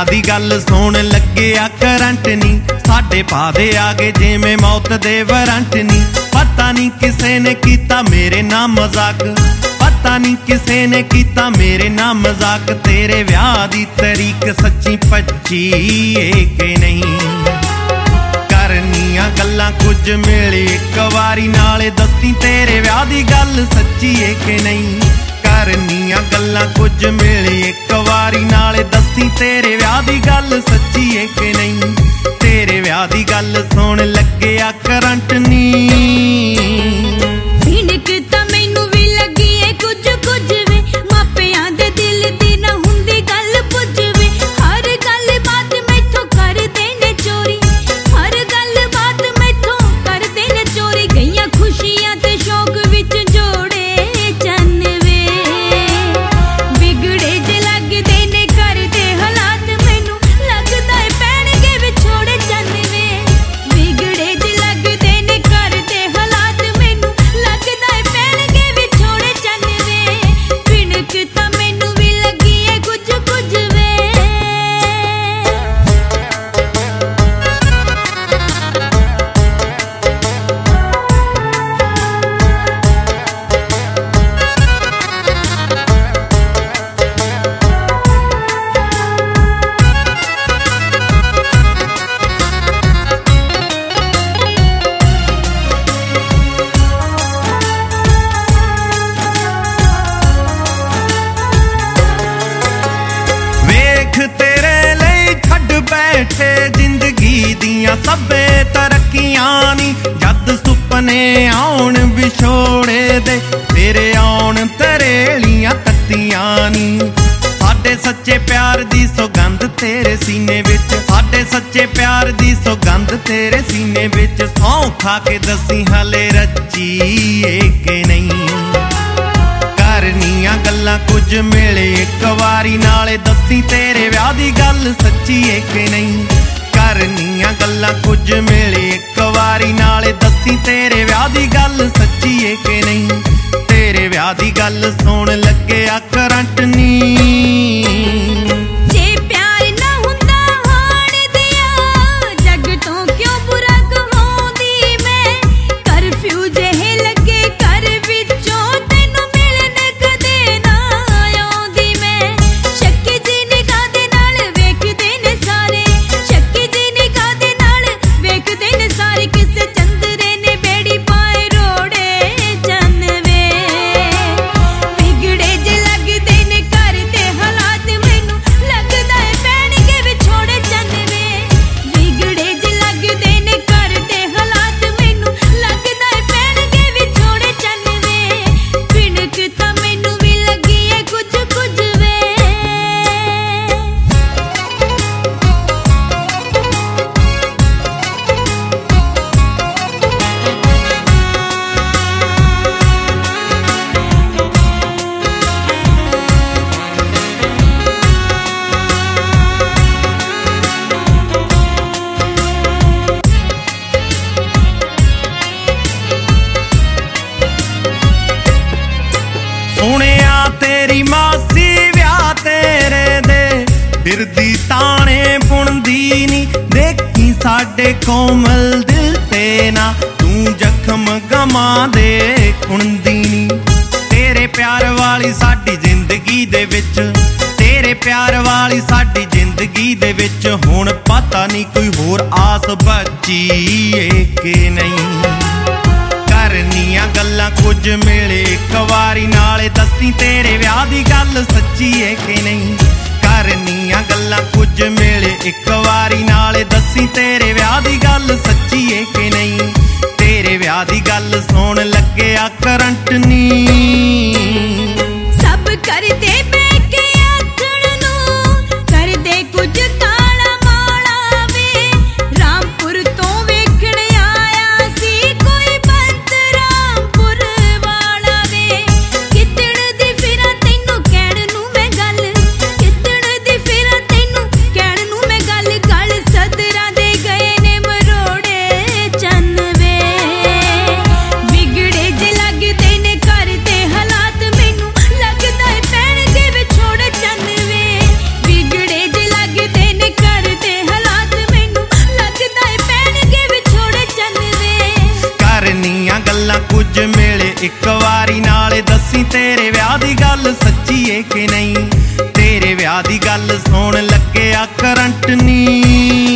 ਵਿਆਹ ਦੀ ਗੱਲ ਸੁਣ ਲੱਗਿਆ ਕਰੰਟ ਨੀ, ਸਾਡੇ ਪਾਦੇ ਆ ਗਏ ਜਿਵੇਂ ਮੌਤ ਦੇ ਵਾਰੰਟ ਨੀ। ਪਤਾ ਨੀ ਕਿਸੇ ਨੇ ਕੀਤਾ ਮੇਰੇ ਨਾਲ ਮਜ਼ਾਕ, ਪਤਾ ਨੀ ਕਿਸੇ ਨੇ ਕੀਤਾ ਮੇਰੇ ਨਾਲ ਮਜ਼ਾਕ। ਤੇਰੇ ਵਿਆਹ ਦੀ ਤਰੀਕ ਸੱਚੀ 25 ਏ ਕਿ ਨਹੀਂ? ਕਰਨੀਆਂ ਗੱਲਾਂ ਕੁਝ ਮਿਲੇ ਇੱਕ ਵਾਰੀ ਨਾਲੇ ਦੱਸੀ ਤੇਰੇ ਵਿਆਹ ਦੀ ਗੱਲ ਸੱਚੀ ਏ ਕਿ ਨਹੀਂ? ਕਰਨੀਆਂ ਗੱਲਾਂ ਕੁਝ ਮਿਲੇ ਇੱਕ ਵਾਰੀ ਨਾਲੇ ਦੱਸੀ ਤੇਰੇ ਵਿਆਹ ਦੀ ਗੱਲ ਸੱਚੀ ਏ ਕਿ ਨਹੀਂ? ਤੇਰੇ ਵਿਆਹ ਦੀ ਗੱਲ ਸੁਣ ਲੱਗਿਆ ਕਰੰਟ ਨੀ। ਭਿਣਕ ਤਾਂ ਮੈਨੂੰ ਵੀ ਲੱਗੀ ਏ ਕੁਝ ਕੁਝ ਵੇ, ਮਾਪਿਆਂ ਦੇ ਦਿਲ ਦੀ ਨਾ ਹੁੰਦੀ ਗੱਲ ਪੁੱਛ ਵੇ। ਹਰ ਗੱਲ ਬਾਤ ਮੈਥੋਂ ਕਰਦੇ ਨੇ ਚੋਰੀ, ਹਰ ਗੱਲ ਬਾਤ ਮੈਥੋਂ ਕਰਦੇ ਨੇ ਚੋਰੀ। ਗਈਆਂ ਖੁਸ਼ੀਆਂ ਤੇ ਸ਼ੌਕ ਵਿੱਚ ਜੋੜੇ ਚੰਨ ਵੇ, ਵਿਗੜੇ ਜੇ ਲੱਗਦੇ ਨੇ ਘਰ ਦੇ ਹਾਲਾਤ ਮੈਨੂੰ ਲੱਗਦਾ ਏ ਪੈਣਗੇ ਵਿਛੋੜੇ ਚੰਨ ਵੇ। ਵਿਗੜੇ ਜੇ ਲੱਗਦੇ ਨੇ ਘਰ ਦੇ ਹਾਲਾਤ ਮੈਨੂੰ ਲੱਗਦਾ ਏ ਪੈਣਗੇ ਵਿਛੋੜੇ ਚੰਨ ਵੇ। ਭਿਣਕ ਤਾਂ ਮੈਨੂੰ ਵੀ ਲੱਗੀ ਏ ਕੁਝ ਕੁਝ ਵੇ। ਵੇਖ ਤੇਰੇ ਲਈ ਛੱਡ ਬੈਠੇ ਜ਼ਿੰਦਗੀ ਦੀਆਂ ਸਭੇ ਤਰੱਕੀਆਂ ਨੀ। ਜਦ ਸੁਪਨੇ ਆਉਣ ਵਿਛੋੜੇ ਦੇ, ਤੇਰੇ ਆਉਣ ਤਰੇਲੀਆਂ ਤੱਤੀਆਂ ਨੀ। ਸਾਡੇ ਸੱਚੇ ਪਿਆਰ ਦੀ ਸੌਗੰਧ ਤੇਰੇ ਸੀਨੇ ਵਿੱਚ, ਸਾਡੇ ਸੱਚੇ ਪਿਆਰ ਦੀ ਸੌਗੰਧ ਤੇਰੇ ਸੀਨੇ ਵਿੱਚ। ਸਹੁੰ ਖਾ ਕੇ ਦੱਸੀ ਹਲੇ ਰੱਜੀ ਏ ਕਿ ਨਹੀਂ? ਕਰਨੀਆਂ ਗੱਲਾਂ ਕੁਝ ਮਿਲੇ ਇੱਕ ਵਾਰੀ ਨਾਲੇ ਦੱਸੀ ਤੇਰੇ ਵਿਆਹ ਦੀ ਗੱਲ ਸੱਚੀ ਏ ਕਿ ਨਹੀਂ? ਕਰਨੀਆਂ ਗੱਲਾਂ ਕੁਝ ਮਿਲੇ ਇੱਕ ਵਾਰੀ ਨਾਲੇ ਦੱਸੀ ਤੇਰੇ ਵਿਆਹ ਦੀ ਗੱਲ ਸੱਚੀ ਏ ਕਿ ਨਹੀਂ? ਤੇਰੇ ਵਿਆਹ ਦੀ ਗੱਲ ਸੁਣ ਲੱਗਿਆ ਕਰੰਟ ਨੀ। ਜੇ ਪਿਆਰ ਨਾ ਹੁੰਦਾ ਹੋਣ ਦਿਆ ਜੱਗ ਤੋਂ ਕਿਉਂ ਬੁਰਾ ਕਹਾਉਂਦੀ ਮੈਂ? ਕਰਫਿਊ ਜਿਹੇ ਲੱਗੇ ਘਰ ਵਿੱਚੋਂ ਤੈਨੂੰ ਮਿਲਣ ਕਦੇ ਨਾ ਆਉਂਦੀ ਮੈਂ। ਸ਼ੱਕੀ ਜੀ ਨਿਗਾਹ ਦੇ ਨਾਲ ਵੇਖਦੇ ਨੇ ਸਾਰੇ, ਸ਼ੱਕੀ ਜੀ ਨਿਗਾਹ ਦੇ ਨਾਲ ਵੇਖਦੇ ਨੇ ਸਾਰੇ। ਕਿਸੇ ਚੰਦਰੇ ਨੇ ਬੇੜੀ ਪਾਏ ਰੋੜੇ ਚੰਨ ਵੇ, ਵਿਗੜੇ ਜੇ ਲੱਗਦੇ ਨੇ ਘਰ ਦੇ ਹਾਲਾਤ ਮੈਨੂੰ ਲੱਗਦਾ ਏ ਪੈਣਗੇ ਵਿਛੋੜੇ ਚੰਨ ਵੇ। ਵਿਗੜੇ ਜੇ ਲੱਗਦੇ ਨੇ ਘਰ ਦੇ ਹਾਲਾਤ ਮੈਨੂੰ ਲੱਗਦਾ ਏ ਪੈਣਗੇ ਵਿਛੋੜੇ ਚੰਨ ਵੇ। ਭਿਣਕ ਤਾਂ ਮੈਨੂੰ ਵੀ ਲੱਗੀ ਏ ਕੁਝ ਕੁਝ ਵੇ। ਸੁਣਿਆ ਤੇਰੀ ਮਾਸੀ ਵਿਆਹ ਤੇਰੇ ਦੇ ਫਿਰਦੀ ਤਾਣੇ ਬੁਣਦੀ ਨੀ। ਦੇਖੀ ਸਾਡੇ ਕੋਮਲ ਦਿਲ ਤੇ ਨਾ ਤੂੰ ਜ਼ਖਮ ਗਮਾਂ ਦੇ ਖੁਣਦੀ ਨੀ। ਤੇਰੇ ਪਿਆਰ ਵਾਲੀ ਸਾਡੀ ਜ਼ਿੰਦਗੀ ਦੇ ਵਿੱਚ, ਤੇਰੇ ਪਿਆਰ ਵਾਲੀ ਸਾਡੀ ਜ਼ਿੰਦਗੀ ਦੇ ਵਿੱਚ ਹੁਣ ਪਤਾ ਨੀ ਕੋਈ ਹੋਰ ਆਸ ਬਚੀ ਏ ਕਿ ਨਹੀਂ? ਕਰਨੀਆਂ ਗੱਲਾਂ ਕੁਝ ਮਿਲੇ ਇੱਕ ਵਾਰੀ ਨਾਲੇ ਦੱਸੀ ਤੇਰੇ ਵਿਆਹ ਦੀ ਗੱਲ ਸੱਚੀ ਏ ਕਿ ਨਹੀਂ? ਕਰਨੀਆਂ ਗੱਲਾਂ ਕੁਝ ਮਿਲੇ ਇੱਕ ਵਾਰੀ ਨਾਲੇ ਦੱਸੀ ਤੇਰੇ ਵਿਆਹ ਦੀ ਗੱਲ ਸੱਚੀ ਏ ਕਿ ਨਹੀਂ? ਤੇਰੇ ਵਿਆਹ ਦੀ ਗੱਲ ਸੁਣ ਲੱਗਿਆ ਕਰੰਟ ਨੀ। ਸਭ ਕਰਦੇ ਬਹਿ ਕੇ ਆਖਣ ਨੂੰ, ਕਰਦੇ ਕੁਝ ਕਾਲਾ ਮਾਲਾ ਵੇ। ਰਾਮਪੁਰ ਤੋਂ ਵੇਖਣ ਆਇਆ ਸੀ ਕੋਈ ਬੰਤ ਰਾਮਪੁਰ ਵਾਲਾ ਵੇ। ਕਿੱਦਣ ਦੀ ਫਿਰਾਂ ਤੈਨੂੰ ਕਹਿਣ ਨੂੰ ਮੈਂ ਗੱਲ, ਕਿੱਦਣ ਦੀ ਫਿਰਾਂ ਤੈਨੂੰ ਕਹਿਣ ਨੂੰ ਮੈਂ ਗੱਲ। ਗੱਲ ਸਦਰਾਂ ਦੇ ਗਏ ਨੇ ਮਰੋੜੇ ਚੰਨ ਵੇ, ਵਿਗੜੇ ਜੇ ਲੱਗਦੇ ਨੇ ਘਰ ਦੇ ਹਾਲਾਤ ਤੇਰੇ ਵਿਆਹ ਦੀ ਗੱਲ ਸੱਚੀ ਏ ਕਿ ਨਹੀਂ, ਤੇਰੇ ਵਿਆਹ ਦੀ ਗੱਲ ਸੁਣ ਲੱਗਿਆ ਕਰੰਟ ਨੀ।